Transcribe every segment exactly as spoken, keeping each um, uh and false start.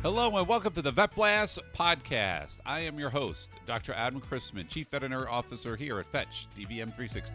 Hello and welcome to the Vet Blast podcast. I am your host, Doctor Adam Chrisman, Chief Veterinary Officer here at Fetch D V M three sixty.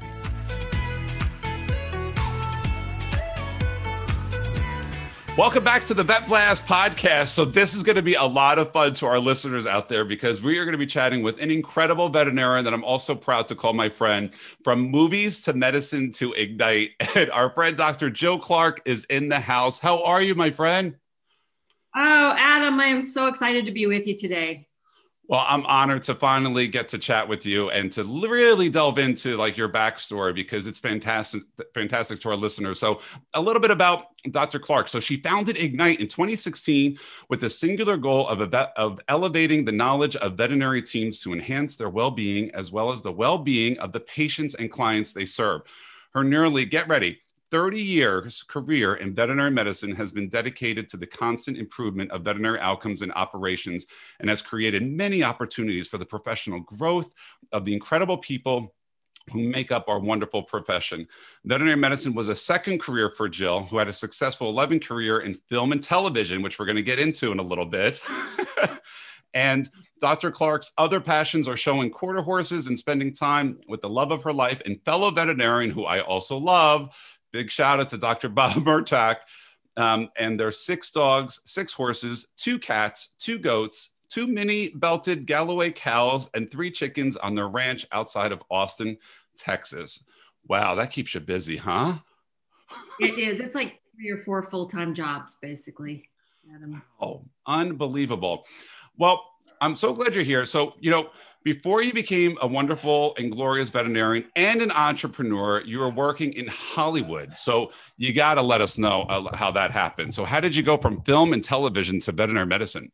Welcome back to the Vet Blast podcast. So this is going to be a lot of fun to our listeners out there because we are going to be chatting with an incredible veterinarian that I'm also proud to call my friend. From movies to medicine to Ignite. And our friend Doctor Jill Clark is in the house. How are you, my friend? Oh, Adam, I am so excited to be with you today. Well, I'm honored to finally get to chat with you and to really delve into like your backstory because it's fantastic, fantastic to our listeners. So a little bit about Doctor Clark. So she founded Ignite in twenty sixteen with the singular goal of, vet, of elevating the knowledge of veterinary teams to enhance their well-being as well as the well-being of the patients and clients they serve. Her nearly, get ready, thirty years career in veterinary medicine has been dedicated to the constant improvement of veterinary outcomes and operations and has created many opportunities for the professional growth of the incredible people who make up our wonderful profession. Veterinary medicine was a second career for Jill, who had a successful eleven career in film and television, which we're going to get into in a little bit. And Doctor Clark's other passions are showing quarter horses and spending time with the love of her life and fellow veterinarian, who I also love. Big shout out to Doctor Bob Murtak. Um, and there's six dogs, six horses, two cats, two goats, two mini belted Galloway cows, and three chickens on their ranch outside of Austin, Texas. Wow, that keeps you busy, huh? It is. It's like three or four full-time jobs, basically, Adam. Oh, unbelievable. Well, I'm so glad you're here. So, you know, before you became a wonderful and glorious veterinarian and an entrepreneur, you were working in Hollywood. So you got to let us know uh, how that happened. So how did you go from film and television to veterinary medicine?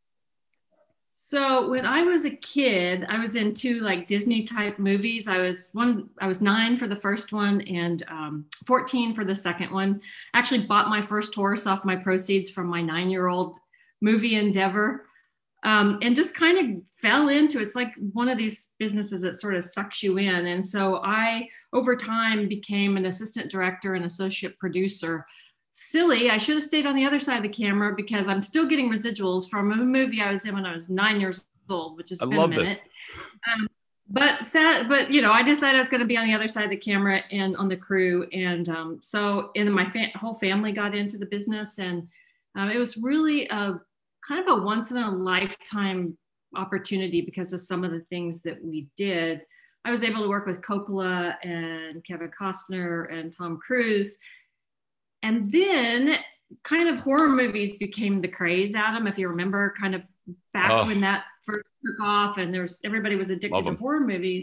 So when I was a kid, I was in two like Disney type movies. I was one, I was nine for the first one and um, fourteen for the second one. I actually bought my first horse off my proceeds from my nine-year-old movie endeavor. Um, and just kind of fell into, it's like one of these businesses that sort of sucks you in. And so I, over time, became an assistant director and associate producer. Silly, I should have stayed on the other side of the camera because I'm still getting residuals from a movie I was in when I was nine years old, which is I been love a minute. This. Um, but sad, but you know, I decided I was going to be on the other side of the camera and on the crew. And um, so, and my fa- whole family got into the business, and uh, it was really a kind of a once in a lifetime opportunity because of some of the things that we did. I was able to work with Coppola and Kevin Costner and Tom Cruise. And then kind of horror movies became the craze, Adam, if you remember, kind of back oh. when that first took off and there's everybody was addicted to horror movies.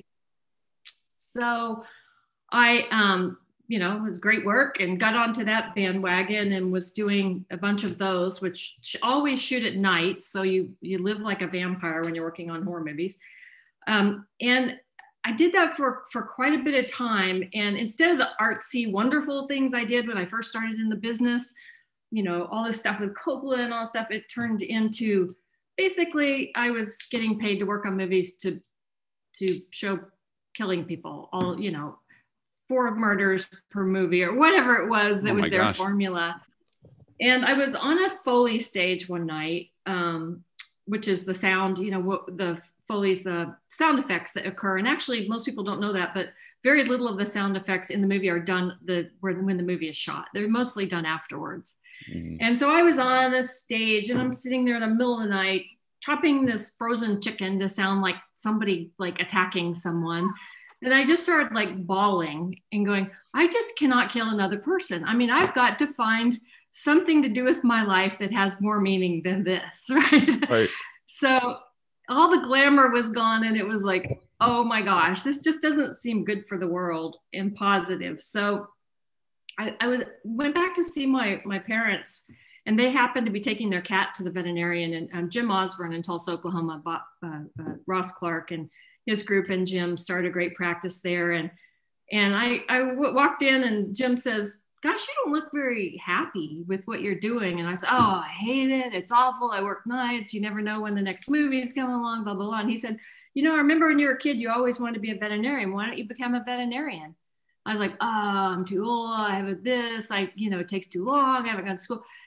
So I, um, you know, it was great work and got onto that bandwagon and was doing a bunch of those, which always shoot at night. So you, you live like a vampire when you're working on horror movies. Um, and I did that for, for quite a bit of time. And instead of the artsy, wonderful things I did when I first started in the business, you know, all this stuff with Coppola and all this stuff, it turned into basically I was getting paid to work on movies to, to show killing people, all, you know, four murders per movie or whatever it was that oh was their gosh. formula. And I was on a Foley stage one night, um, which is the sound, you know, what the Foley's the sound effects that occur. And actually most people don't know that, but very little of the sound effects in the movie are done the when the movie is shot. They're mostly done afterwards. Mm-hmm. And so I was on a stage and I'm sitting there in the middle of the night, chopping this frozen chicken to sound like somebody like attacking someone. And I just started like bawling and going, I just cannot kill another person. I mean, I've got to find something to do with my life that has more meaning than this, right? Right. So all the glamour was gone and it was like, oh my gosh, this just doesn't seem good for the world and positive. So I, I was went back to see my, my parents, and they happened to be taking their cat to the veterinarian, and um, Jim Osborne in Tulsa, Oklahoma, bought uh, uh, Ross Clark and his group and Jim started a great practice there. And, and I, I w- walked in and Jim says, gosh, you don't look very happy with what you're doing. And I said, oh, I hate it. It's awful. I work nights. You never know when the next movie is coming along, blah, blah, blah. And he said, you know, I remember when you were a kid, you always wanted to be a veterinarian. Why don't you become a veterinarian? I was like, oh, I'm too old. I have this, I, you know, it takes too long. I haven't gone to school.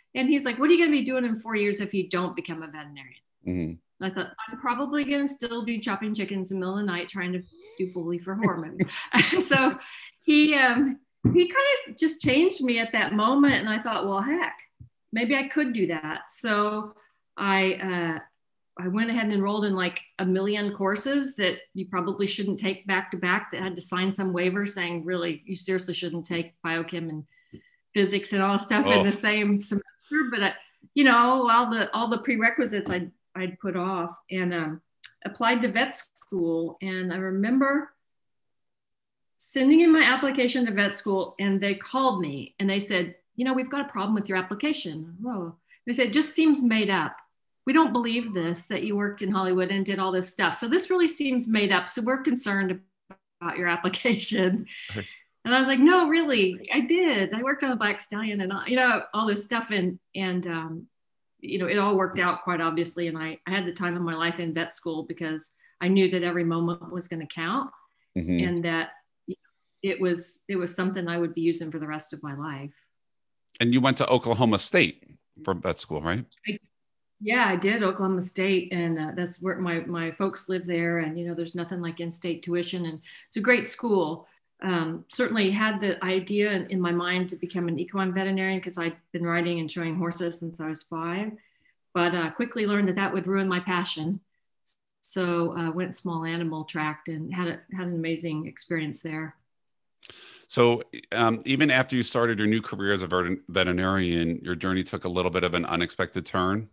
And he's like, what are you going to be doing in four years if you don't become a veterinarian? Mm-hmm. And I thought, I'm probably going to still be chopping chickens in the middle of the night trying to do Foley for horror movies. So he, um, he kind of just changed me at that moment. And I thought, well, heck, maybe I could do that. So I, uh, I went ahead and enrolled in like a million courses that you probably shouldn't take back to back, that had to sign some waiver saying, really, you seriously shouldn't take biochem and physics and all stuff oh. in the same semester. But, I, you know, all the, all the prerequisites I'd, I'd put off, and um, applied to vet school. And I remember sending in my application to vet school, and they called me and they said, you know, we've got a problem with your application. Oh, they said, it just seems made up. We don't believe this, that you worked in Hollywood and did all this stuff. So this really seems made up. So we're concerned about your application. And I was like, no, really, I did. I worked on a Black Stallion and, you know, all this stuff. And, and, um, you know, it all worked out quite obviously. And I, I had the time of my life in vet school because I knew that every moment was going to count, mm-hmm. and that it was, it was something I would be using for the rest of my life. And you went to Oklahoma State for vet school, right? I, yeah, I did, Oklahoma State. And uh, that's where my, my folks live there. And, you know, there's nothing like in-state tuition, and it's a great school. Um, certainly had the idea in, in my mind to become an equine veterinarian because I'd been riding and showing horses since I was five, but uh, quickly learned that that would ruin my passion. So I uh, went small animal tracked and had, a, had an amazing experience there. So um, even after you started your new career as a vet- veterinarian, your journey took a little bit of an unexpected turn.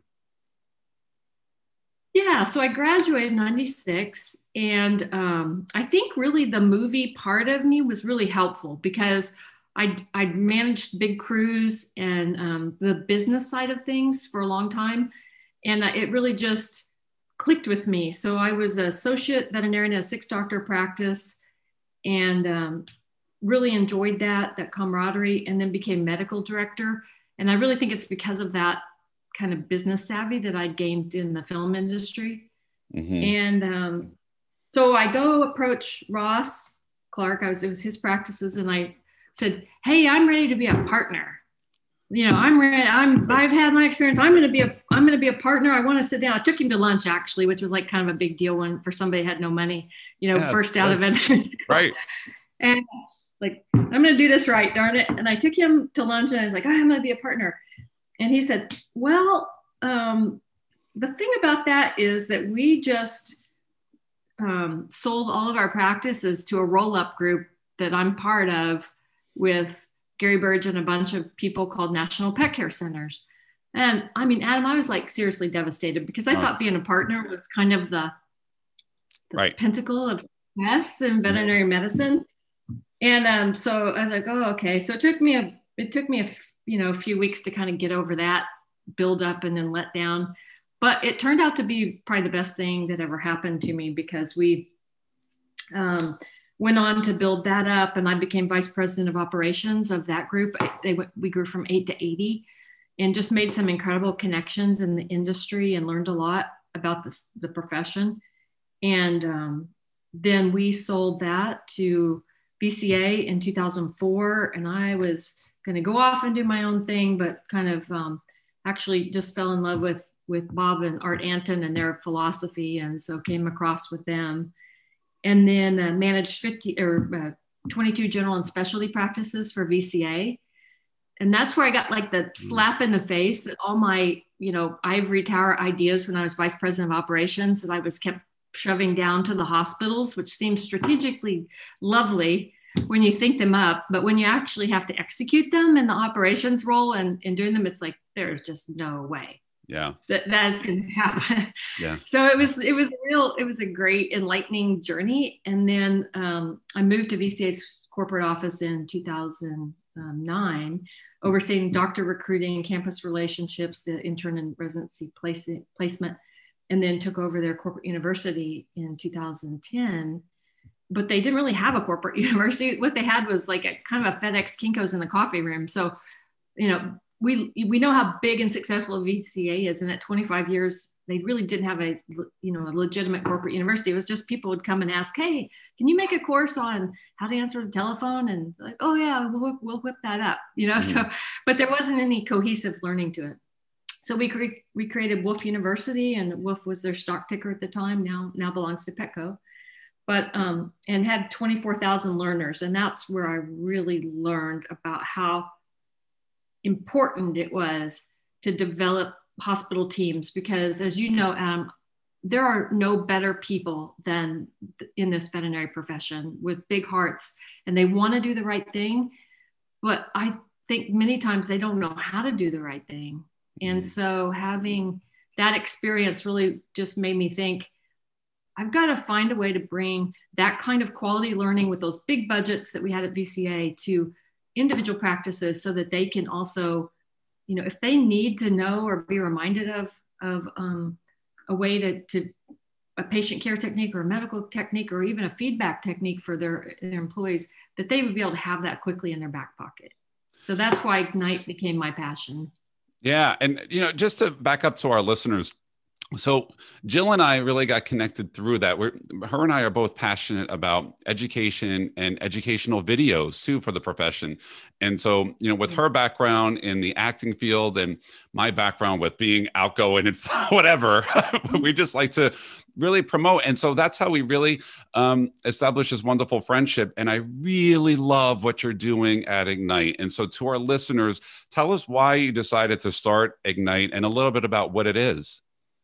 Yeah, so I graduated in ninety-six, and um, I think really the movie part of me was really helpful because I I managed big crews and um, the business side of things for a long time, and it really just clicked with me. So I was an associate veterinarian at a six doctor practice, and um, really enjoyed that that camaraderie, and then became medical director. And I really think it's because of that kind of business savvy that I gained in the film industry. Mm-hmm. And um, so I go approach Ross Clark. I was, it was his practices. And I said, hey, I'm ready to be a partner. You know, I'm ready. I'm, I've had my experience. I'm going to be a, I'm going to be a partner. I want to sit down. I took him to lunch actually, which was like kind of a big deal when for somebody who had no money, you know, yeah, first out of veterinary school. Right. And like, I'm going to do this right, darn it. And I took him to lunch and I was like, oh, I'm going to be a partner. And he said, well, um, the thing about that is that we just um, sold all of our practices to a roll-up group that I'm part of with Gary Burge and a bunch of people called National Pet Care Centers. And I mean, Adam, I was like seriously devastated because I oh. thought being a partner was kind of the, the right. pinnacle of success in veterinary medicine. And um, so I was like, oh, okay. So it took me a, it took me a, you know, a few weeks to kind of get over that build up and then let down. But it turned out to be probably the best thing that ever happened to me because we um, went on to build that up, and I became vice president of operations of that group. They went, we grew from eight to eighty and just made some incredible connections in the industry and learned a lot about this, the profession. And um, then we sold that to V C A in two thousand four, and I was going to go off and do my own thing, but kind of um, actually just fell in love with, with Bob and Art Anton and their philosophy. And so came across with them, and then uh, managed fifty or uh, twenty-two general and specialty practices for V C A. And that's where I got like the slap in the face that all my, you know, ivory tower ideas when I was vice president of operations that I was kept shoving down to the hospitals, which seems strategically lovely when you think them up, but when you actually have to execute them in the operations role and, and doing them, it's like, there's just no way. Yeah. That that is going to happen. Yeah. So it was, it was real, it was a great enlightening journey. And then um, I moved to V C A's corporate office in two thousand nine, overseeing doctor recruiting, campus relationships, the intern and residency place, placement, and then took over their corporate university in two thousand ten. But they didn't really have a corporate university. What they had was like a kind of a FedEx Kinko's in the coffee room. So, you know, we we know how big and successful V C A is, and at twenty-five years, they really didn't have a you know a legitimate corporate university. It was just people would come and ask, "Hey, can you make a course on how to answer the telephone?" And like, "Oh yeah, we'll we'll whip that up," you know. Mm-hmm. So, but there wasn't any cohesive learning to it. So we cre- we created Wolf University, and Wolf was their stock ticker at the time. Now now belongs to Petco, but um, and had twenty-four thousand learners, and that's where I really learned about how important it was to develop hospital teams, because as you know, um, there are no better people than in this veterinary profession with big hearts, and they want to do the right thing. But I think many times they don't know how to do the right thing. And so having that experience really just made me think, I've got to find a way to bring that kind of quality learning with those big budgets that we had at V C A to individual practices, so that they can also, you know, if they need to know or be reminded of, of um, a way to, to a patient care technique or a medical technique or even a feedback technique for their, their employees, that they would be able to have that quickly in their back pocket. So that's why Ignite became my passion. Yeah. And, you know, just to back up to our listeners, so Jill and I really got connected through that. We're, her and I are both passionate about education and educational videos too for the profession. And so, you know, with her background in the acting field and my background with being outgoing and whatever, we just like to really promote. And so that's how we really um, establish this wonderful friendship. And I really love what you're doing at Ignite. And so to our listeners, tell us why you decided to start Ignite and a little bit about what it is.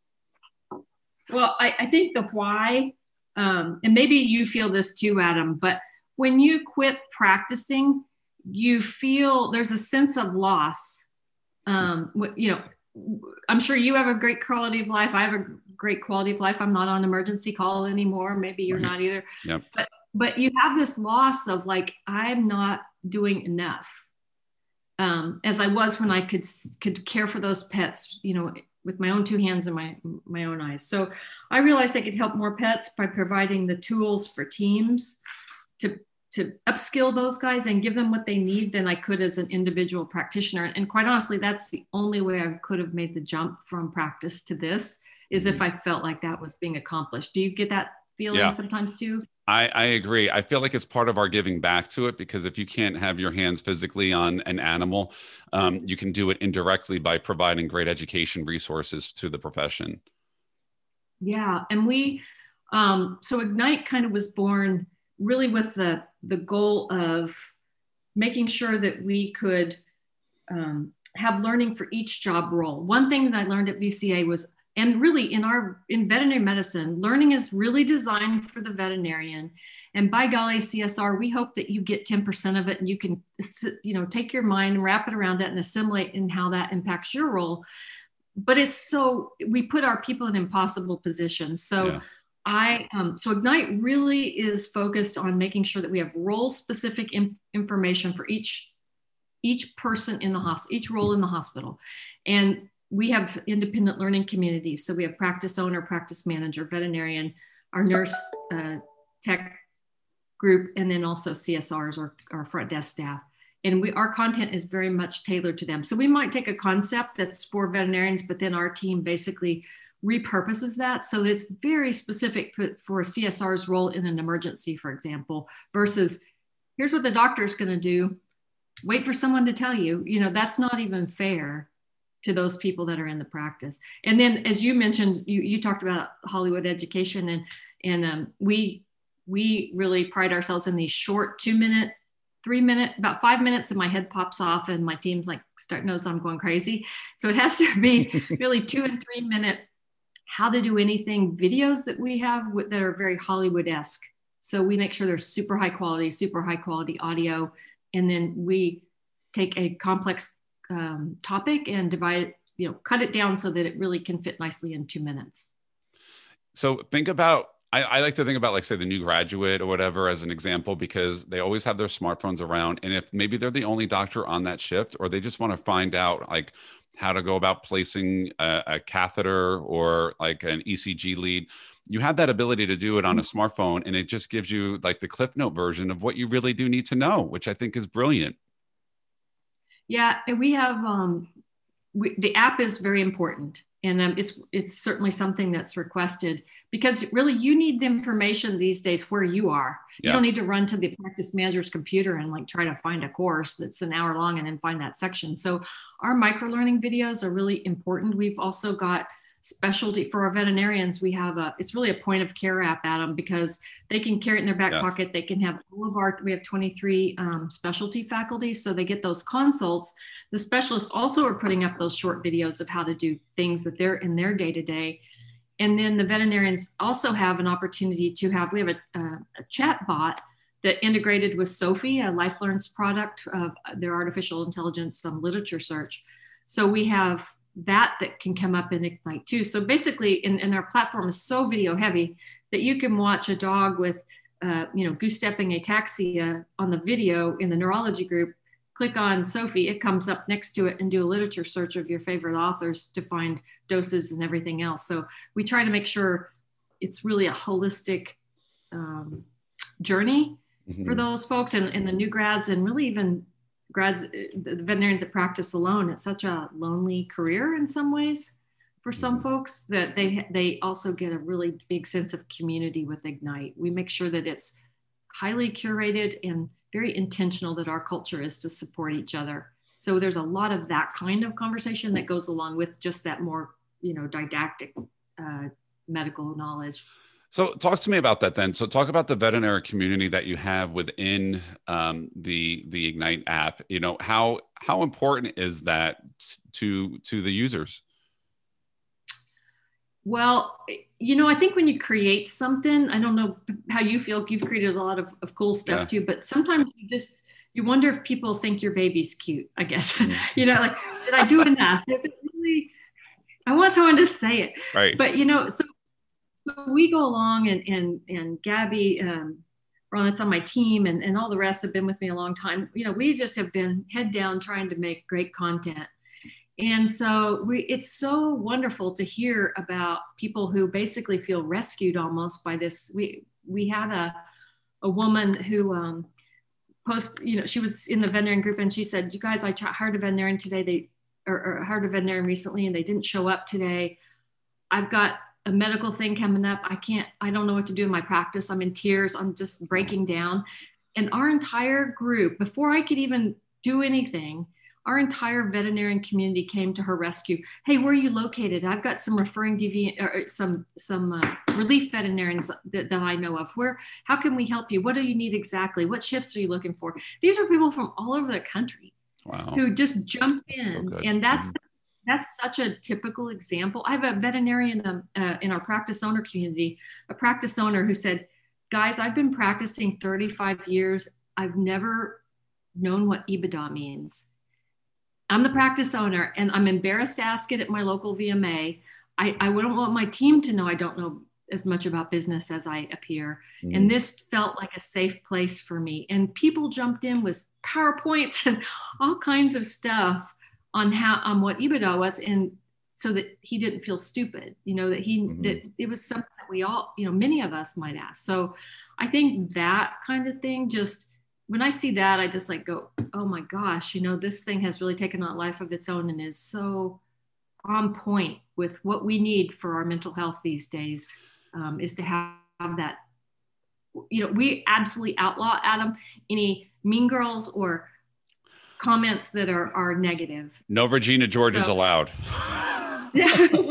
Well, I, I think the why, um, and maybe you feel this too, Adam, but when you quit practicing, you feel there's a sense of loss. Um, you know, I'm sure you have a great quality of life. I have a great quality of life. I'm not on emergency call anymore. Maybe you're right. Not either. Yep. But, but you have this loss of like, I'm not doing enough. Um, as I was when I could, could care for those pets, you know, with my own two hands and my, my own eyes. So I realized I could help more pets by providing the tools for teams to, to upskill those guys and give them what they need than I could as an individual practitioner. And quite honestly, that's the only way I could have made the jump from practice to this, is if I felt like that was being accomplished. Do you get that feeling yeah. sometimes too? I, I agree. I feel like it's part of our giving back to it, because if you can't have your hands physically on an animal, um, you can do it indirectly by providing great education resources to the profession. Yeah. And we, um, so Ignite kind of was born really with the, the goal of making sure that we could um, have learning for each job role. One thing that I learned at V C A was, and really in our, in veterinary medicine, learning is really designed for the veterinarian. And by golly, C S R, we hope that you get ten percent of it and you can, you know, take your mind and wrap it around it and assimilate in how that impacts your role. But it's so, we put our people in impossible positions. So yeah. I, um, so Ignite really is focused on making sure that we have role specific in, information for each, each person in the hospital, each role in the hospital. And we have independent learning communities. So we have practice owner, practice manager, veterinarian, our nurse uh, tech group, and then also C S Rs or our front desk staff. And we, our content is very much tailored to them. So we might take a concept that's for veterinarians, but then our team basically repurposes that. So it's very specific for, for a C S R's role in an emergency, for example, versus here's what the doctor's gonna do. Wait for someone to tell you, you know, that's not even fair to those people that are in the practice. And then, as you mentioned, you, you talked about Hollywood education, and, and um, we, we really pride ourselves in these short two minute, three minute, about five minutes and my head pops off and my team's like, start knows I'm going crazy. So it has to be really two and three minute, how to do anything videos that we have that are very Hollywood-esque. So we make sure they're super high quality, super high quality audio. And then we take a complex Um, topic and divide it, you know, cut it down so that it really can fit nicely in two minutes. So think about, I, I like to think about, like, say, the new graduate or whatever as an example, because they always have their smartphones around. And if maybe they're the only doctor on that shift, or they just want to find out like how to go about placing a, a catheter or like an E C G lead, you have that ability to do it on a smartphone. And it just gives you like the Cliff Note version of what you really do need to know, which I think is brilliant. Yeah, and we have um, we, the app is very important, and um, it's it's certainly something that's requested because really you need the information these days where you are. You Yeah. don't need to run to the practice manager's computer and like try to find a course that's an hour long and then find that section. So our micro learning videos are really important. We've also got specialty for our veterinarians. We have a it's really a point of care app, Adam, because they can carry it in their back Yes. pocket. They can have all of our we have twenty-three um, specialty faculty, so they get those consults. The specialists also are putting up those short videos of how to do things that they're in their day to day. And then the veterinarians also have an opportunity to have, we have a, a, a chat bot that integrated with Sophie, a LifeLearn's product of their artificial intelligence um, literature search. So we have that that can come up in Ignite too. So basically, in, in our platform is so video heavy that you can watch a dog with, uh, you know, goose stepping ataxia on the video in the neurology group. Click on Sophie, it comes up next to it, and do a literature search of your favorite authors to find doses and everything else. So we try to make sure it's really a holistic um, journey mm-hmm. for those folks and, and the new grads, and really even grads, the veterinarians that practice alone. It's such a lonely career in some ways for some mm-hmm. folks that they they also get a really big sense of community with Ignite. We make sure that it's highly curated and very intentional, that our culture is to support each other. So there's a lot of that kind of conversation that goes along with just that more, you know, didactic uh, medical knowledge. So talk to me about that then. So talk about the veterinary community that you have within um, the the Ignite app. You know, how how important is that to to the users? Well, you know, I think when you create something, I don't know how you feel. You've created a lot of, of cool stuff yeah. too, but sometimes you just, you wonder if people think your baby's cute, I guess. Mm-hmm. You know, like, did I do enough? Is it really, I want someone to say it. Right. But, you know, so, so we go along and, and, and Gabby, um, Ron, that's on my team, and, and all the rest have been with me a long time. You know, we just have been head down trying to make great content. And so we, it's so wonderful to hear about people who basically feel rescued almost by this. We we had a a woman who um, post, you know, she was in the veterinarian group and she said, "You guys, I hired a veterinarian today. They or, or hired a veterinarian recently, and they didn't show up today. I've got a medical thing coming up. I can't. I don't know what to do in my practice. I'm in tears. I'm just breaking down." And our entire group, before I could even do anything, our entire veterinarian community came to her rescue. "Hey, where are you located? I've got some referring D V, or some some uh, relief veterinarians that, that I know of. Where, how can we help you? What do you need exactly? What shifts are you looking for?" These are people from all over the country wow. who just jump in, so and that's mm-hmm. that's such a typical example. I have a veterinarian um, uh, in our practice owner community, a practice owner who said, "Guys, I've been practicing thirty-five years. I've never known what EBITDA means. I'm the practice owner and I'm embarrassed to ask it at my local V M A. I, I wouldn't want my team to know I don't know as much about business as I appear." Mm. And this felt like a safe place for me. And people jumped in with PowerPoints and all kinds of stuff on how, on what EBITDA was. And so that he didn't feel stupid, you know, that he, mm-hmm. that it was something that we all, you know, many of us might ask. So I think that kind of thing, just when I see that, I just like go, oh my gosh, you know, this thing has really taken on a life of its own and is so on point with what we need for our mental health these days, um, is to have, have that, you know, we absolutely outlaw, Adam, any mean girls or comments that are, are negative. No Regina Georges so, allowed. Yeah,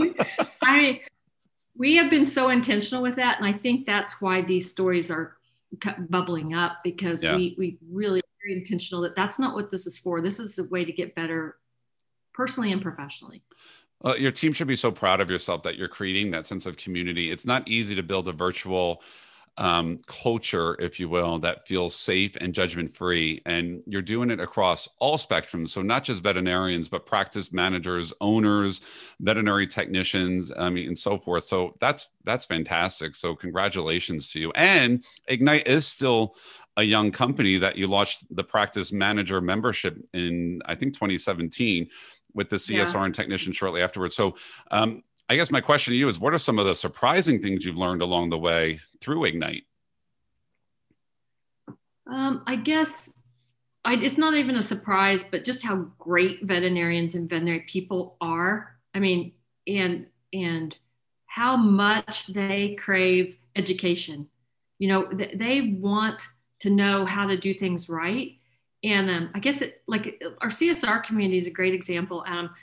I mean, we have been so intentional with that. And I think that's why these stories are bubbling up, because yeah. we we really are very intentional that that's not what this is for. This is a way to get better personally and professionally. Uh, your team should be so proud of yourself that you're creating that sense of community. It's not easy to build a virtual um, culture, if you will, that feels safe and judgment-free. And you're doing it across all spectrums. So not just veterinarians, but practice managers, owners, veterinary technicians, I mean, and so forth. So that's, that's fantastic. So congratulations to you. And Ignite is still a young company that you launched the practice manager membership in, I think, twenty seventeen with the C S R yeah. and technician shortly afterwards. So, um, I guess my question to you is, what are some of the surprising things you've learned along the way through Ignite? Um, I guess I, it's not even a surprise, but just how great veterinarians and veterinary people are. I mean, and and how much they crave education. You know, th- they want to know how to do things right. And um, I guess it, like our C S R community is a great example. Um,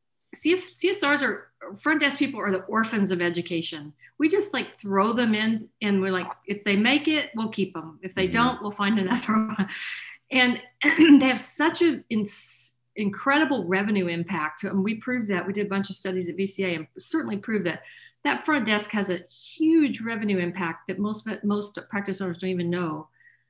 C F, C S Rs are front desk people are the orphans of education. We just like throw them in, and we're like, if they make it, we'll keep them. If they mm-hmm. don't, we'll find another one. And they have such an in, incredible revenue impact. And we proved that. We did a bunch of studies at V C A and certainly proved that that front desk has a huge revenue impact that most most practice owners don't even know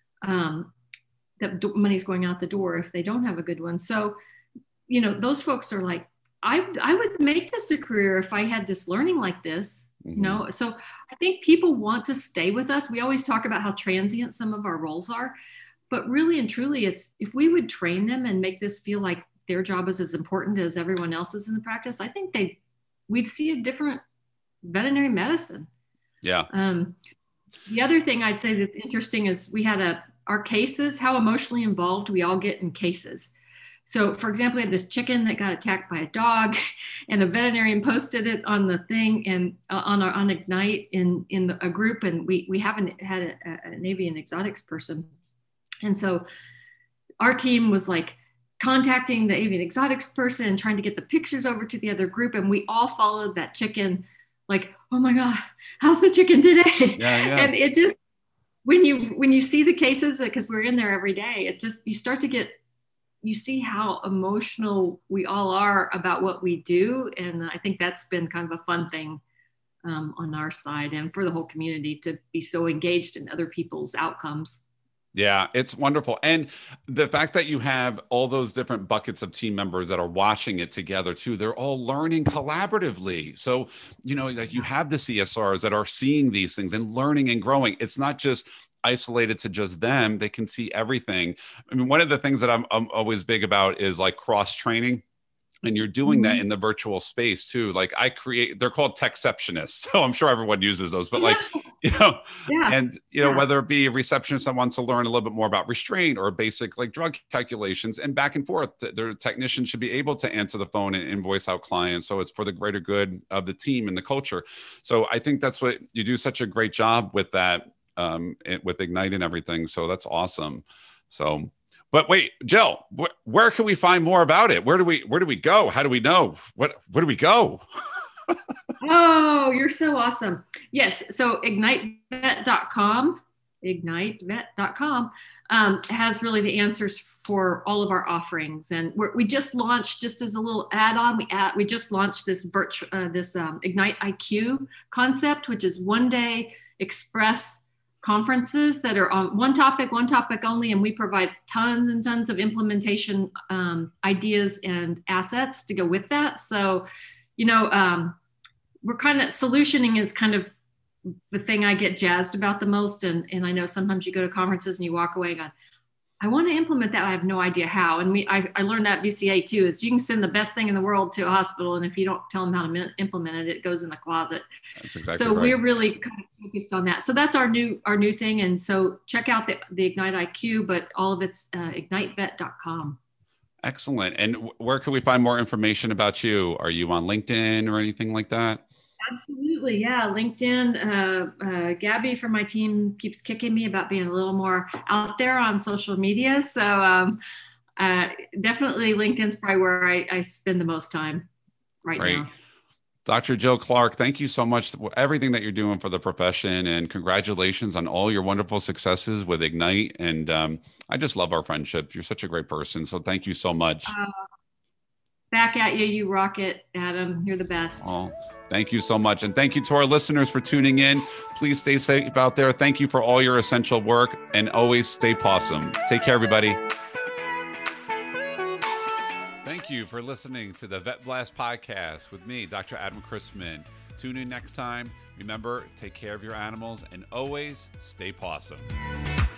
um, that money's going out the door if they don't have a good one. So, you know, those folks are like, I, I would make this a career if I had this learning like this, mm-hmm. you know? So I think people want to stay with us. We always talk about how transient some of our roles are, but really and truly it's, if we would train them and make this feel like their job is as important as everyone else's in the practice, I think they, we'd see a different veterinary medicine. Yeah. Um, the other thing I'd say that's interesting is we had a, our cases, how emotionally involved we all get in cases. So, for example, we had this chicken that got attacked by a dog, and a veterinarian posted it on the thing and uh, on our on Ignite in in the, a group, and we we haven't had a, an avian exotics person, and so our team was like contacting the avian exotics person and trying to get the pictures over to the other group, and we all followed that chicken, like, oh my God, how's the chicken today? Yeah, yeah. And it just when you when you see the cases, because we're in there every day, it just you start to get. You see how emotional we all are about what we do. And I think that's been kind of a fun thing um, on our side and for the whole community to be so engaged in other people's outcomes. Yeah, it's wonderful. And the fact that you have all those different buckets of team members that are watching it together too, they're all learning collaboratively. So, you know, like you have the C S Rs that are seeing these things and learning and growing. It's not just isolated to just them. They can see everything. I mean, one of the things that I'm, I'm always big about is like cross training. And you're doing mm-hmm. that in the virtual space too. Like I create, they're called techceptionists. So I'm sure everyone uses those, but like, you know, yeah. and you know, yeah. whether it be a receptionist that wants to learn a little bit more about restraint or basic like drug calculations and back and forth, their technician should be able to answer the phone and invoice out clients. So it's for the greater good of the team and the culture. So I think that's what you do such a great job with that, um, with Ignite and everything. So that's awesome. So But wait, Jill, wh- where can we find more about it? Where do we where do we go? How do we know? What where do we go? Oh, you're so awesome. Yes. So ignite vet dot com, ignite vet dot com um, has really the answers for all of our offerings. And we're, we just launched, just as a little add-on, we add, we just launched this virtual uh, this um, Ignite I Q concept, which is one day express conferences that are on one topic, one topic only, and we provide tons and tons of implementation um, ideas and assets to go with that. So, you know, um, we're kind of solutioning is kind of the thing I get jazzed about the most. And, and I know sometimes you go to conferences and you walk away going, I want to implement that. I have no idea how. And we, I, I learned that at V C A too, is you can send the best thing in the world to a hospital. And if you don't tell them how to implement it, it goes in the closet. That's exactly so right. We're really kind of focused on that. So that's our new, our new thing. And so check out the, the Ignite I Q, but all of it's uh, ignite vet dot com. Excellent. And w- where can we find more information about you? Are you on LinkedIn or anything like that? Absolutely. Yeah. LinkedIn, uh, uh, Gabby from my team keeps kicking me about being a little more out there on social media. So um, uh, definitely LinkedIn's probably where I, I spend the most time right Great. now. Doctor Jill Clark, thank you so much for everything that you're doing for the profession, and congratulations on all your wonderful successes with Ignite. And um, I just love our friendship. You're such a great person. So thank you so much. Uh, back at you. You rock it, Adam. You're the best. Oh. Thank you so much. And thank you to our listeners for tuning in. Please stay safe out there. Thank you for all your essential work, and always stay possum. Take care, everybody. Thank you for listening to the Vet Blast podcast with me, Doctor Adam Chrisman. Tune in next time. Remember, take care of your animals and always stay possum.